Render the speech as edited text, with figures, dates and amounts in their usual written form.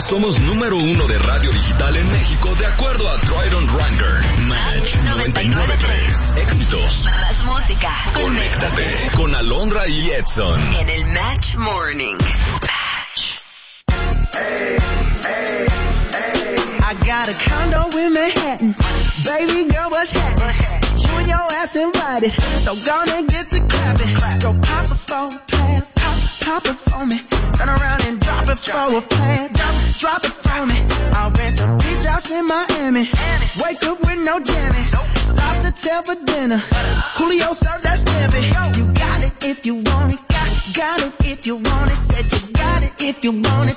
Somos número 1 de radio digital en México de acuerdo a Triton Ranker. Match 99.3. Éxitos. Más música. Conéctate con Alondra y Edson. En el Match Morning. Match. Hey, hey, hey. I got a condo in Manhattan. Baby girl, what's happening? You and your ass invited. So gonna get to clapping. Go pop it for a plan. Pop it for me. Turn around and drop it for a plan. Drop it for me. I'll rent a beach house in Miami. Wake up with no jammies. Lobster tail for dinner. Julio served that scampi. You got it if you want it. Got it if you want it. Said you got it if you want it.